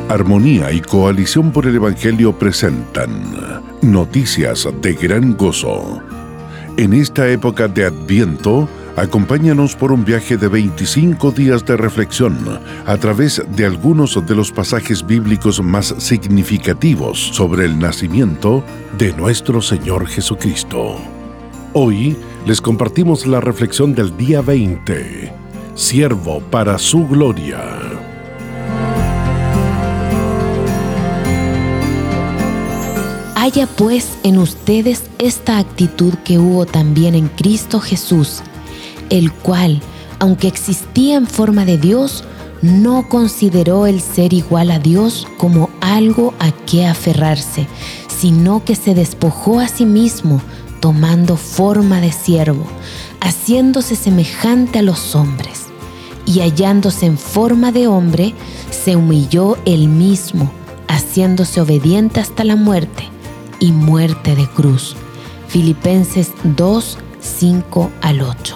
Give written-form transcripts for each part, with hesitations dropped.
Armonía y Coalición por el Evangelio presentan Noticias de Gran Gozo. En esta época de Adviento, acompáñanos por un viaje de 25 días de reflexión a través de algunos de los pasajes bíblicos más significativos sobre el nacimiento de nuestro Señor Jesucristo. Hoy les compartimos la reflexión del día 20, Siervo para su gloria. Haya pues en ustedes esta actitud que hubo también en Cristo Jesús, el cual, aunque existía en forma de Dios, no consideró el ser igual a Dios como algo a que aferrarse, sino que se despojó a sí mismo, tomando forma de siervo, haciéndose semejante a los hombres. Y hallándose en forma de hombre, se humilló él mismo, haciéndose obediente hasta la muerte, y muerte de cruz. Filipenses 2, 5 al 8.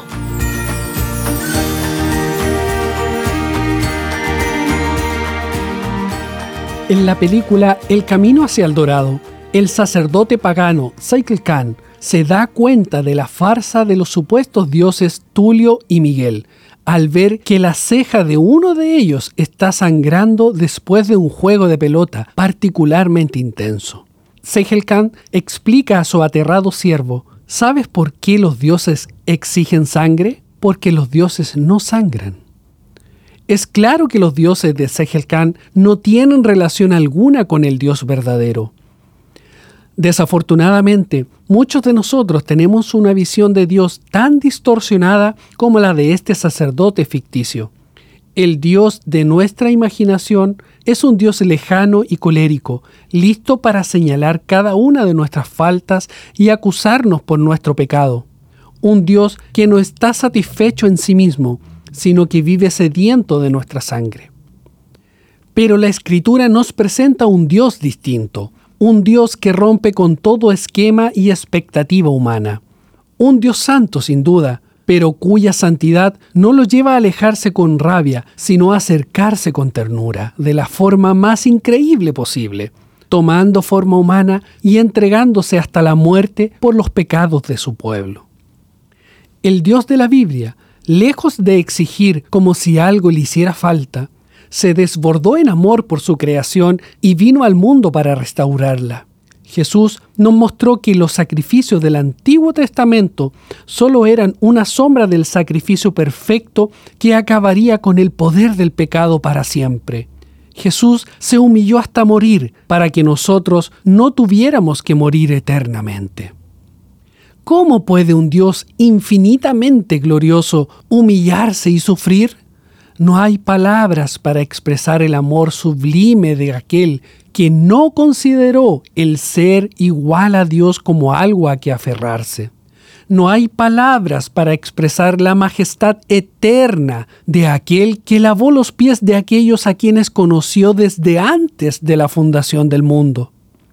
En la película El camino hacia el dorado, el sacerdote pagano Zhekel Khan se da cuenta de la farsa de los supuestos dioses Tulio y Miguel, al ver que la ceja de uno de ellos está sangrando después de un juego de pelota particularmente intenso. Zhekel Khan explica a su aterrado siervo: ¿sabes por qué los dioses exigen sangre? Porque los dioses no sangran. Es claro que los dioses de Zhekel Khan no tienen relación alguna con el Dios verdadero. Desafortunadamente, muchos de nosotros tenemos una visión de Dios tan distorsionada como la de este sacerdote ficticio. El Dios de nuestra imaginación es un Dios lejano y colérico, listo para señalar cada una de nuestras faltas y acusarnos por nuestro pecado. Un Dios que no está satisfecho en sí mismo, sino que vive sediento de nuestra sangre. Pero la Escritura nos presenta un Dios distinto, un Dios que rompe con todo esquema y expectativa humana. Un Dios santo, sin duda, pero cuya santidad no lo lleva a alejarse con rabia, sino a acercarse con ternura, de la forma más increíble posible, tomando forma humana y entregándose hasta la muerte por los pecados de su pueblo. El Dios de la Biblia, lejos de exigir como si algo le hiciera falta, se desbordó en amor por su creación y vino al mundo para restaurarla. Jesús nos mostró que los sacrificios del Antiguo Testamento solo eran una sombra del sacrificio perfecto que acabaría con el poder del pecado para siempre. Jesús se humilló hasta morir para que nosotros no tuviéramos que morir eternamente. ¿Cómo puede un Dios infinitamente glorioso humillarse y sufrir? No hay palabras para expresar el amor sublime de aquel que no consideró el ser igual a Dios como algo a que aferrarse. No hay palabras para expresar la majestad eterna de aquel que lavó los pies de aquellos a quienes conoció desde antes de la fundación del mundo.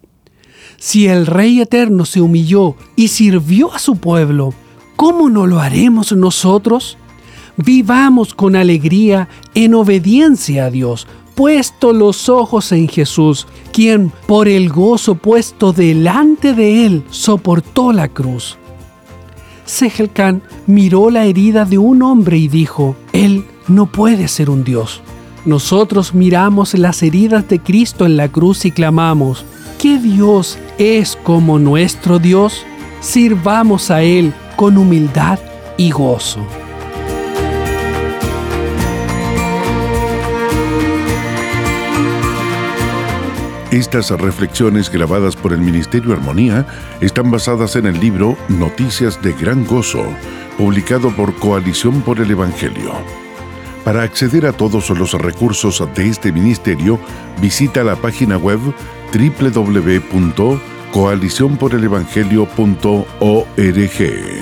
Si el Rey Eterno se humilló y sirvió a su pueblo, ¿cómo no lo haremos nosotros? Vivamos con alegría en obediencia a Dios, puesto los ojos en Jesús, quien por el gozo puesto delante de él soportó la cruz. Zhekel Khan miró la herida de un hombre y dijo: él no puede ser un Dios. Nosotros miramos las heridas de Cristo en la cruz y clamamos: ¿qué Dios es como nuestro Dios? Sirvamos a Él con humildad y gozo. Estas reflexiones grabadas por el Ministerio Armonía están basadas en el libro Noticias de Gran Gozo, publicado por Coalición por el Evangelio. Para acceder a todos los recursos de este ministerio, visita la página web www.coalicionporelevangelio.org.